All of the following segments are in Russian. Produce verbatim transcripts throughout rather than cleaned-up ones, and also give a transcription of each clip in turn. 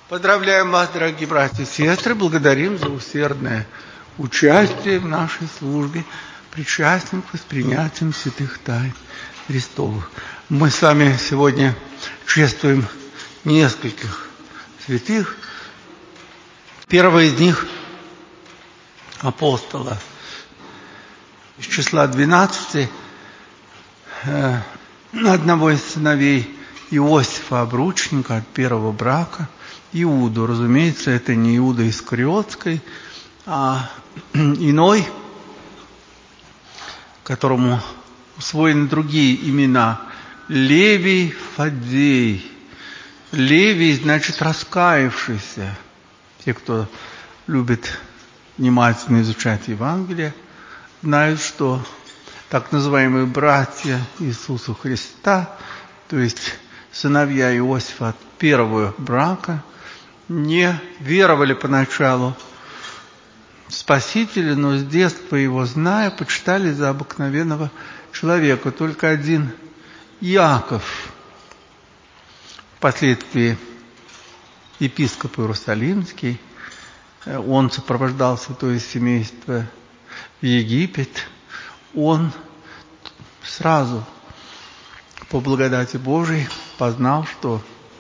Поздравляем вас, дорогие братья и сестры, благодарим за усердное участие в нашей службе, причастием к воспринятиям святых тайн Христовых. Мы с вами сегодня чествуем нескольких святых. Первый из них – апостола из числа двенадцати, э, одного из сыновей Иосифа Обручника от первого брака, Иуду. Разумеется, это не Иуда Искариотский, а иной, которому усвоены другие имена. Левий Фаддей. Левий значит раскаявшийся. Те, кто любит внимательно изучать Евангелие, знают, что так называемые братья Иисуса Христа, то есть сыновья Иосифа от первого брака, не веровали поначалу в Спасителя, но с детства его зная, почитали за обыкновенного человека. Только один Иаков, впоследствии епископ Иерусалимский, он сопровождал святое семейство в Египет, он сразу по благодати Божией познал, что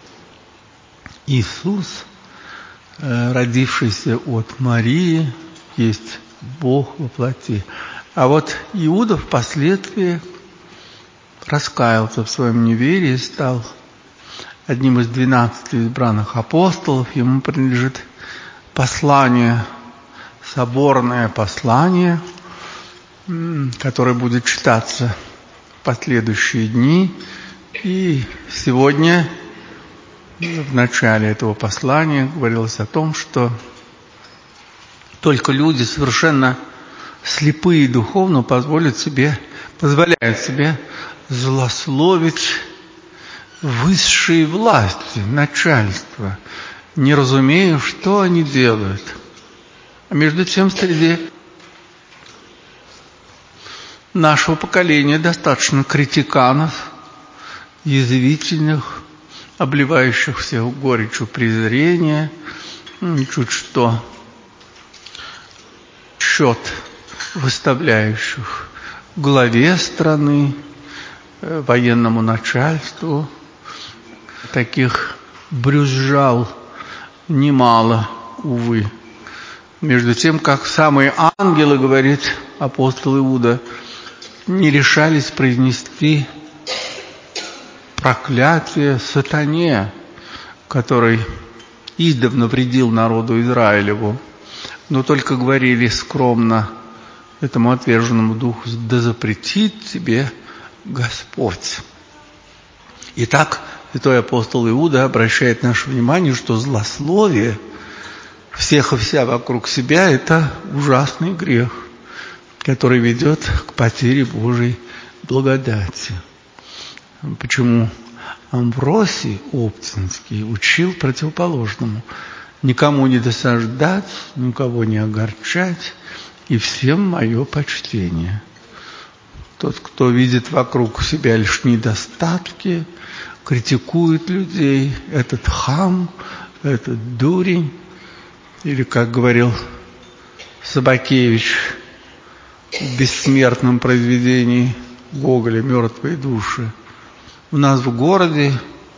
Иисус, родившийся от Марии, есть Бог во плоти. А вот Иуда впоследствии раскаялся в своем неверии, стал одним из двенадцати избранных апостолов. Ему принадлежит послание, соборное послание, которое будет читаться в последующие дни. И сегодня в начале этого послания говорилось о том, что только люди совершенно слепые духовно позволят себе, позволяют себе злословить высшие власти, начальство, не разумея, что они делают. А между тем, среди нашего поколения достаточно критиканов, язвительных, обливающих всех горечью презрения, чуть что счет выставляющих главе страны, военному начальству. Таких брюзжал немало, увы. Между тем, как самые ангелы, говорит апостол Иуда, не решались произнести проклятие сатане, который издавна вредил народу Израилеву, но только говорили скромно этому отверженному духу: да запретит тебе Господь. Итак, святой апостол Иуда обращает наше внимание, что злословие всех и вся вокруг себя – это ужасный грех, который ведет к потере Божьей благодати. Почему Амвросий Оптинский учил противоположному: никому не досаждать, никого не огорчать, и всем мое почтение. Тот, кто видит вокруг себя лишь недостатки, критикует людей, этот хам, этот дурень, или, как говорил Собакевич в бессмертном произведении Гоголя «Мертвые души», у нас в городе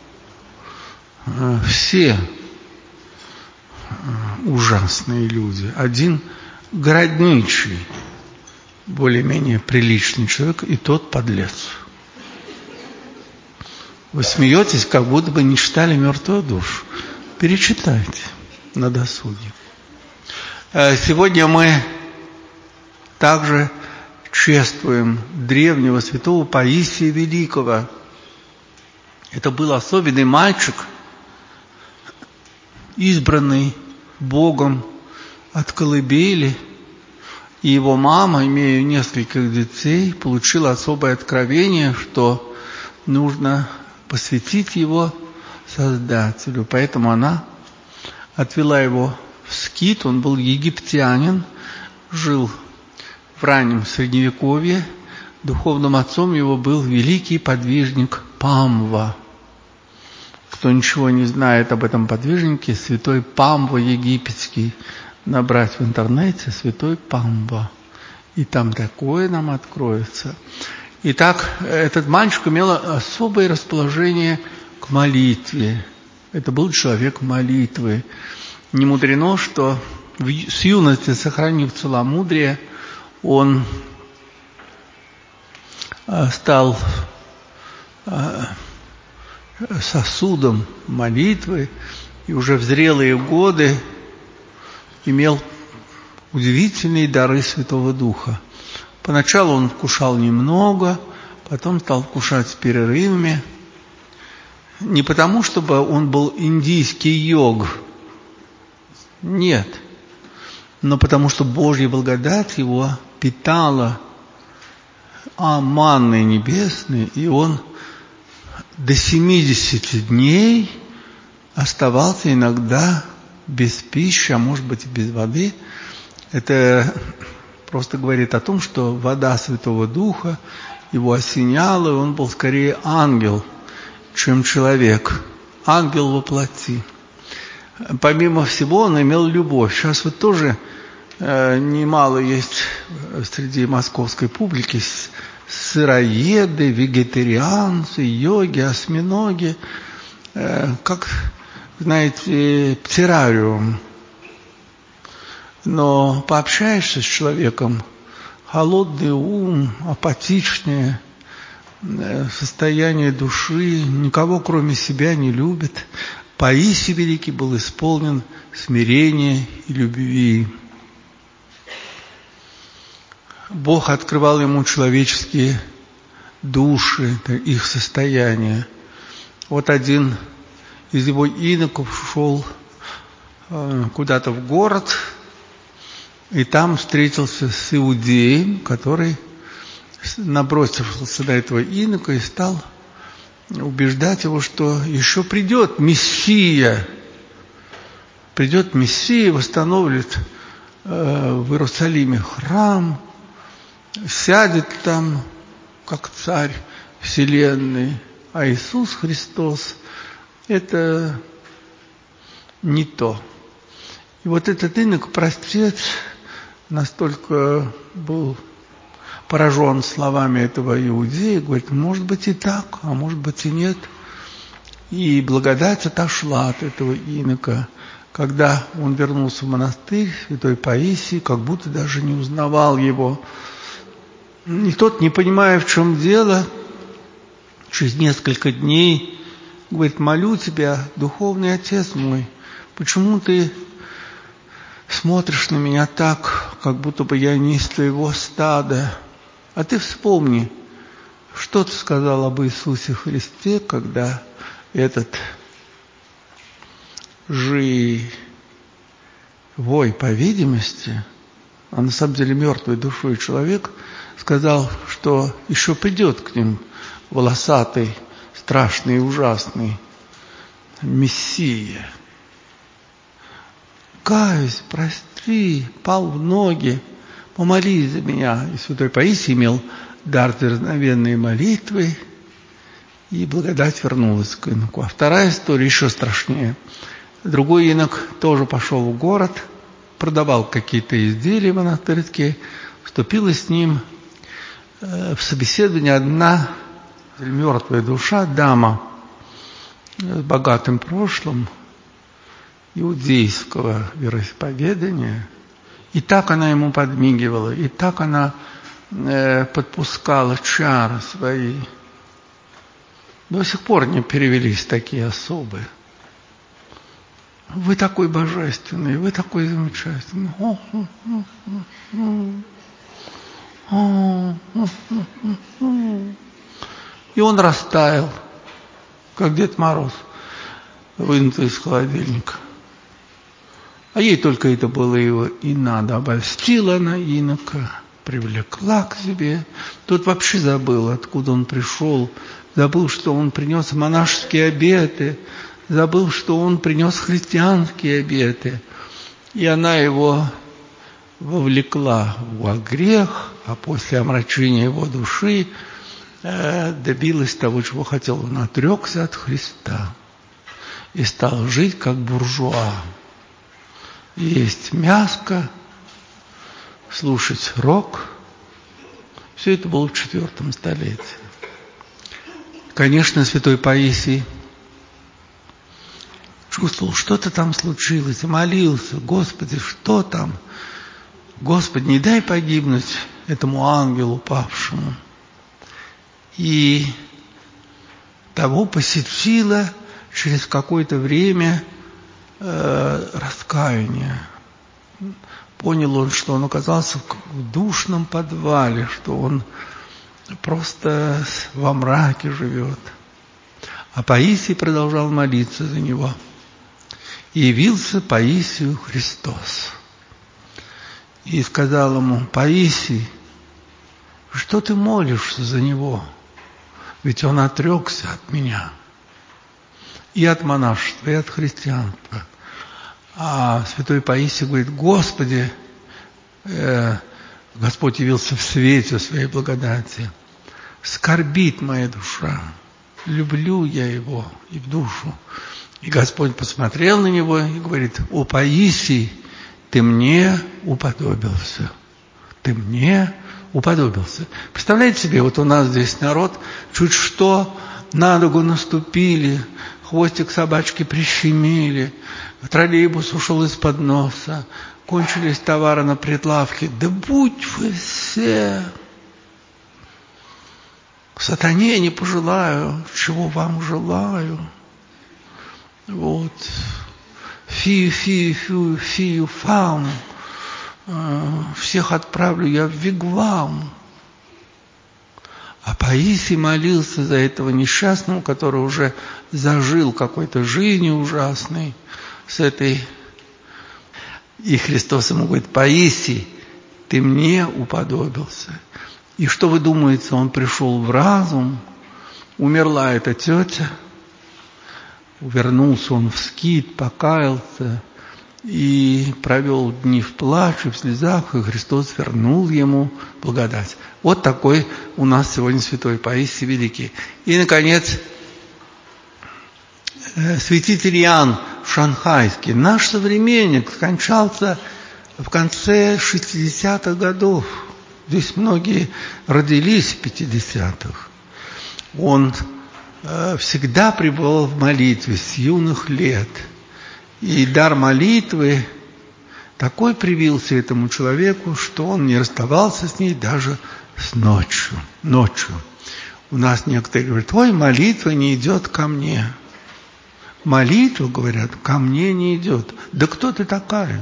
все ужасные люди. Один городничий, более-менее приличный человек, и тот подлец. Вы смеетесь, как будто бы не читали «Мертвую душу». Перечитайте на досуге. Сегодня мы также чествуем древнего святого Паисия Великого. Это был особенный мальчик, избранный Богом от колыбели, и его мама, имея нескольких детей, получила особое откровение, что нужно посвятить его Создателю. Поэтому она отвела его в скит. Он был египтянин, жил в раннем Средневековье. Духовным отцом его был великий подвижник Памва. кто ничего не знает об этом подвижнике, святой Памба египетский, набрать в интернете святой Памба. И там такое нам откроется. Итак, этот мальчик имел особое расположение к молитве. Это был человек молитвы. Не мудрено, что с юности, сохранив целомудрие, он стал сосудом молитвы и уже в зрелые годы имел удивительные дары Святого Духа. Поначалу он вкушал немного, потом стал вкушать с перерывами. Не потому, чтобы он был индийский йог, нет, но потому, что Божья благодать его питала а манной небесной, и он до семидесяти дней оставался иногда без пищи, а может быть и без воды. Это просто говорит о том, что вода Святого Духа его осеняла, и он был скорее ангел, чем человек. Ангел во плоти. Помимо всего, он имел любовь. Сейчас вот тоже э, немало есть среди московской публики сыроеды, вегетарианцы, йоги, осьминоги, э, как, знаете, террариум. Но пообщаешься с человеком, холодный ум, апатичное состояние души, никого кроме себя не любит. Паисий Великий был исполнен смирения и любви. Бог открывал ему человеческие души, их состояние. Вот один из его иноков шел куда-то в город, и там встретился с иудеем, который набросился на этого инока и стал убеждать его, что еще придет Мессия, придет Мессия, восстановит э, в Иерусалиме храм, сядет там, как царь вселенной, а Иисус Христос – это не то. И вот этот инок, простец, настолько был поражен словами этого иудея, говорит, может быть и так, а может быть и нет. И благодать отошла от этого инока. Когда он вернулся в монастырь, святой Паисий, как будто даже не узнавал его. И тот, не понимая, в чем дело, через несколько дней говорит, молю тебя, духовный отец мой, почему ты смотришь на меня так, как будто бы я не из твоего стада? А ты вспомни, что ты сказал об Иисусе Христе, когда этот живой, по видимости, а на самом деле мертвой душой человек, сказал, что еще придет к ним волосатый, страшный и ужасный Мессия. Каюсь, прости, пал в ноги, помолись за меня. И святой Паисий имел дар дерзновенной молитвы, и благодать вернулась к иноку. А вторая история еще страшнее. Другой инок тоже пошел в город, продавал какие-то изделия монастырские, вступила с ним в собеседование одна мертвая душа, дама с богатым прошлым, иудейского вероисповедания. И так она ему подмигивала, и так она э, подпускала чары свои. До сих пор не перевелись такие особы. Вы такой божественный, вы такой замечательный. И он растаял, как Дед Мороз, вынутый из холодильника. А ей только это было его и надо. Обольстила она инока, привлекла к себе. Тот вообще забыл, откуда он пришел. Забыл, что он принес монашеские обеты. Забыл, что он принес христианские обеты. И она его вовлекла во грех, а после омрачения его души э, добилась того, чего хотел. Он отрекся от Христа. и стал жить как буржуа. Есть мяско, слушать рок. Все это было в четвертом столетии. Конечно, святой Паисий чувствовал, что-то там случилось, и молился: Господи, что там? Господи, не дай погибнуть этому ангелу павшему. И того посетило через какое-то время э, раскаяние. Понял он, что он оказался в душном подвале, что он просто во мраке живет. А Паисий продолжал молиться за него. И явился Паисию Христос. И сказал ему: Паисий, что ты молишься за него? Ведь он отрекся от меня. И от монашества, и от христианства. А святой Паисий говорит: Господи, э, Господь явился в свете своей благодати. Скорбит моя душа, люблю я его и в душу. И Господь посмотрел на него и говорит: о, Паисий, ты мне уподобился. Ты мне уподобился. Представляете себе, вот у нас здесь народ, чуть что на ногу наступили, хвостик собачки прищемили, троллейбус ушел из-под носа, кончились товары на прилавке. Да будь вы все! Сатане не пожелаю, чего вам желаю. Вот. Фию, фию, фию, фию, фам. Всех отправлю я в вигвам. А Паисий молился за этого несчастного, который уже зажил какой-то жизнью ужасной с этой. И Христос ему говорит: Паисий, ты мне уподобился. И что вы думаете, он пришел в разум, умерла эта тетя, вернулся он в скит, покаялся и провел дни в плаче, в слезах, и Христос вернул ему благодать. Вот такой у нас сегодня святой Паисий Великий. И, наконец, святитель Иоанн Шанхайский, наш современник, скончался в конце шестидесятых годов. Здесь многие родились в пятидесятых. Он э, всегда пребывал в молитве с юных лет. И дар молитвы такой привился этому человеку, что он не расставался с ней даже с ночью. ночью. У нас некоторые говорят: ой, молитва не идет ко мне. Молитва, говорят, ко мне не идет. Да кто ты такая?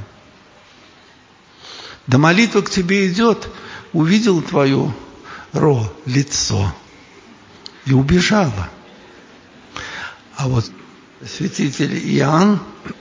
Да молитва к тебе идет. Увидел твое ро, лицо и убежала. А вот святитель Иоанн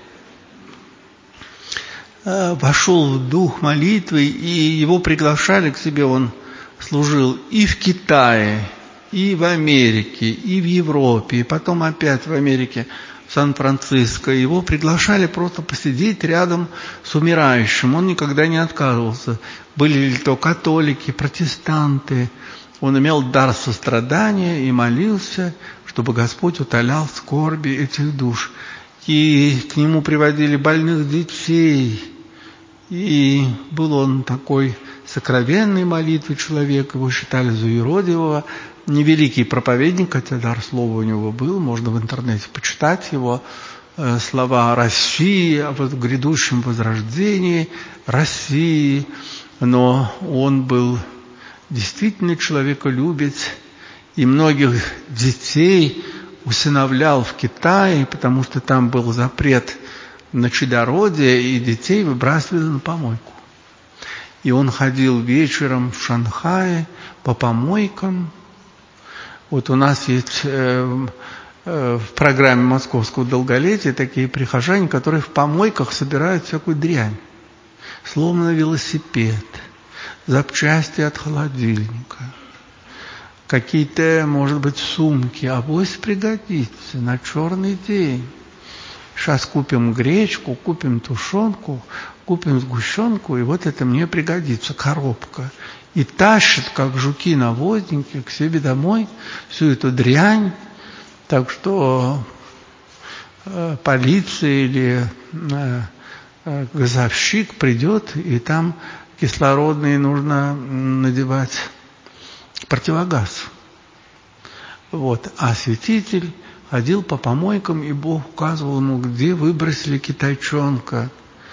вошел в дух молитвы, и его приглашали к себе. Он служил и в Китае, и в Америке, и в Европе, и потом опять в Америке, в Сан-Франциско. Его приглашали просто посидеть рядом с умирающим. Он никогда не отказывался. Были ли то католики, протестанты. Он имел дар сострадания и молился, чтобы Господь утолял скорби этих душ. И к нему приводили больных детей. И был он такой сокровенной молитвы человек. Его считали за юродивого. Невеликий проповедник, хотя дар слова у него был. Можно в интернете почитать его э, слова о России, о грядущем возрождении России. Но он был действительно человеколюбец. И многих детей усыновлял в Китае, потому что там был запрет на чадородие, и детей выбрасывали на помойку. И он ходил вечером в Шанхае по помойкам. Вот у нас есть э, э, в программе Московского долголетия такие прихожане, которые в помойках собирают всякую дрянь. Сломанный велосипед, запчасти от холодильника, какие-то, может быть, сумки. Авось пригодится на черный день. Сейчас купим гречку, купим тушенку, купим сгущенку, и вот это мне пригодится, коробка. И тащат, как жуки-навозники, к себе домой всю эту дрянь. Так что э, полиция или э, э, газовщик придет, и там кислородные нужно надевать противогаз. Вот. А святитель ходил по помойкам, и Бог указывал ему, где выбросили китайчонка.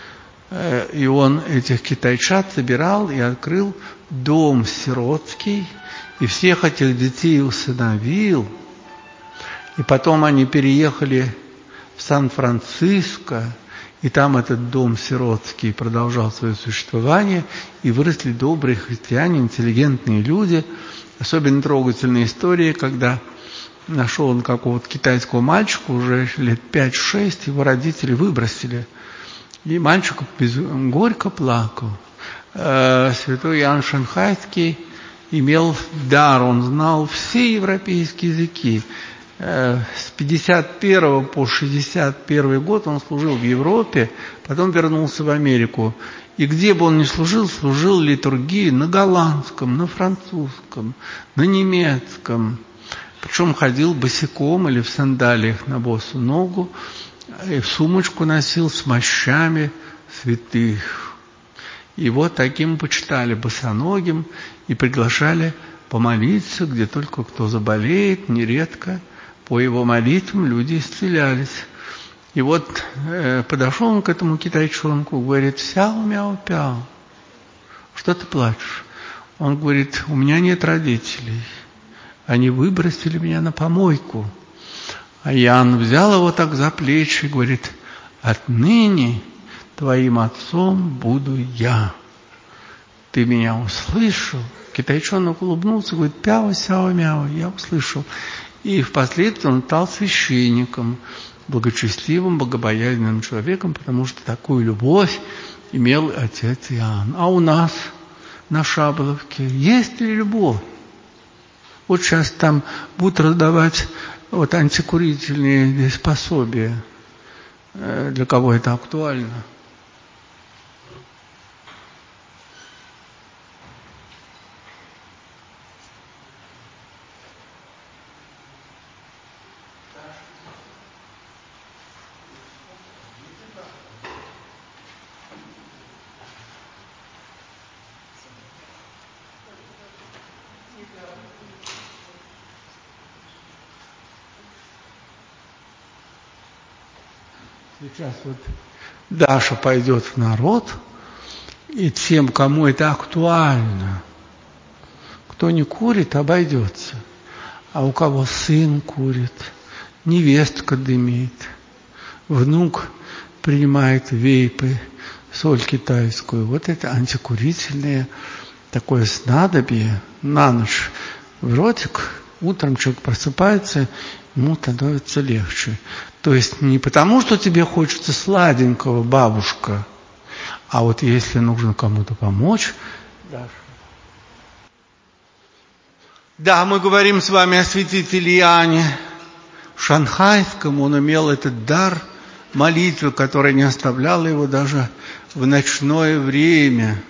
И он этих китайчат собирал и открыл дом сиротский, и всех этих детей усыновил. И потом они переехали в Сан-Франциско, и там этот дом сиротский продолжал свое существование, и выросли добрые христиане, интеллигентные люди. Особенно трогательная история, когда нашел он какого-то китайского мальчика, уже лет пять-шесть, его родители выбросили. И мальчик без... горько плакал. Святой Иоанн Шанхайский имел дар, он знал все европейские языки. С пятьдесят первого по шестьдесят первый год он служил в Европе, потом вернулся в Америку. И где бы он ни служил, служил литургии на голландском, на французском, на немецком. Причем ходил босиком или в сандалиях на босу ногу, и в сумочку носил с мощами святых. И вот таким почитали босоногим и приглашали помолиться, где только кто заболеет, нередко по его молитвам люди исцелялись. И вот э, подошел он к этому китайчонку, говорит: «Сяо-мяо-пяо, что ты плачешь?» Он говорит: «У меня нет родителей, они выбросили меня на помойку». А Иоанн взял его так за плечи и говорит: «Отныне твоим отцом буду я. Ты меня услышал?» Китайчонок улыбнулся, говорит: «Пяо-сяо-мяо, я услышал». И впоследствии он стал священником, благочестивым, богобоязненным человеком, потому что такую любовь имел отец Иоанн. А у нас на Шаболовке есть ли любовь? Вот сейчас там будут раздавать вот антикурительные пособия. Для кого это актуально? Сейчас вот Даша пойдет в народ, и тем, кому это актуально, кто не курит, обойдется. А у кого сын курит, невестка дымит, внук принимает вейпы, соль китайскую. Вот это антикурительное такое снадобье на ночь в ротик. Утром человек просыпается, ему становится легче. То есть не потому, что тебе хочется сладенького, бабушка, а вот если нужно кому-то помочь. Да, мы говорим с вами о святителе Иоанне Шанхайском. Он имел этот дар молитвы, которая не оставляла его даже в ночное время.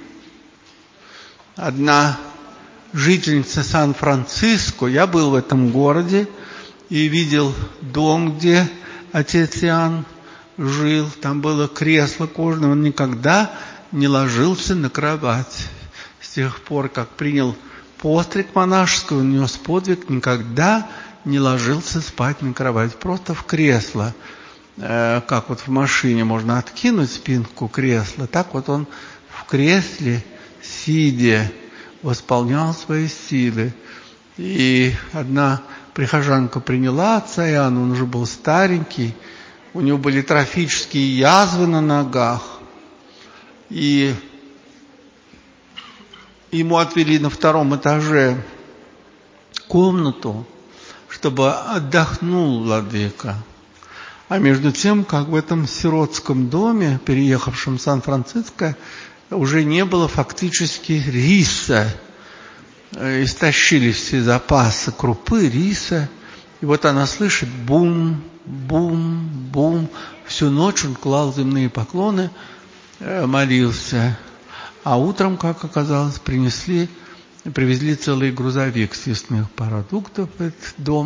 Одна жительница Сан-Франциско, я был в этом городе и видел дом, где отец Иоанн жил. Там было кресло кожаное, он никогда не ложился на кровать. С тех пор, как принял постриг монашеский, он нес подвиг, никогда не ложился спать на кровать, просто в кресло. Э, как вот в машине можно откинуть спинку кресла, так вот он в кресле, сидя, восполнял свои силы. И одна прихожанка приняла отца Иоанна, он уже был старенький, у него были трофические язвы на ногах, и ему отвели на втором этаже комнату, чтобы отдохнул владыка. А между тем, как в этом сиротском доме, переехавшем в Сан-Франциско, уже не было фактически риса. Истощились все запасы крупы, риса. И вот она слышит бум, бум, бум. Всю ночь он клал земные поклоны, молился. А утром, как оказалось, принесли, привезли целый грузовик съестных продуктов в этот дом.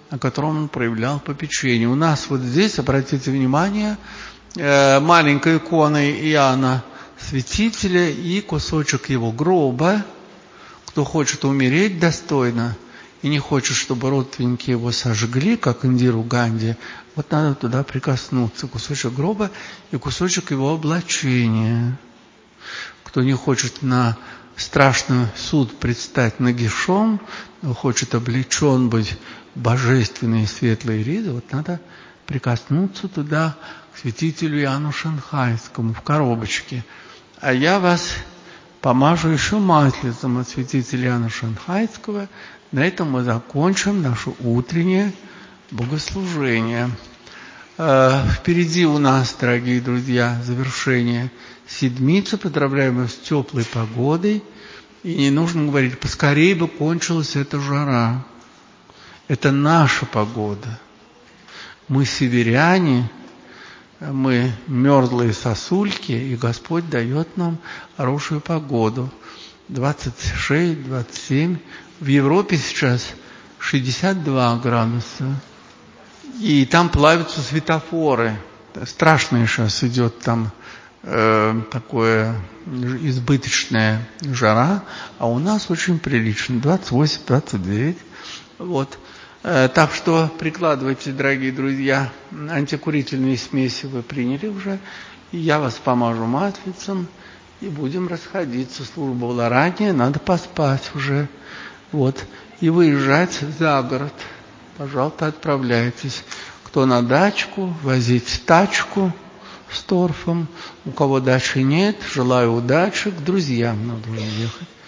о котором он проявлял попечение. У нас вот здесь, обратите внимание, маленькая икона Иоанна Святителя и кусочек его гроба. Кто хочет умереть достойно и не хочет, чтобы родственники его сожгли, как Индиру Ганди, вот надо туда прикоснуться. Кусочек гроба и кусочек его облачения. Кто не хочет на страшный суд предстать нагишом, но хочет облечен быть в божественные светлые ризы, вот надо прикоснуться туда, к святителю Иоанну Шанхайскому в коробочке. А я вас помажу еще маслицем от святителя Иоанна Шанхайского. На этом мы закончим наше утреннее богослужение. Впереди у нас, дорогие друзья, завершение седмицы. Поздравляем вас с теплой погодой. И не нужно говорить, поскорее бы кончилась эта жара. Это наша погода. Мы северяне, мы мерзлые сосульки, и Господь дает нам хорошую погоду. двадцать шесть, двадцать семь. В Европе сейчас шестьдесят два градуса. И там плавятся светофоры. Страшно сейчас идет там э, такое избыточная жара, а у нас очень прилично. двадцать восемь, двадцать девять. Вот. Так что прикладывайте, дорогие друзья, антикурительные смеси вы приняли уже. И я вас помажу маслицем, и будем расходиться. Служба была ранее, надо поспать уже. Вот. И выезжать за город. Пожалуйста, отправляйтесь. Кто на дачку, возить тачку с торфом. У кого дачи нет, желаю удачи. К друзьям надо ехать.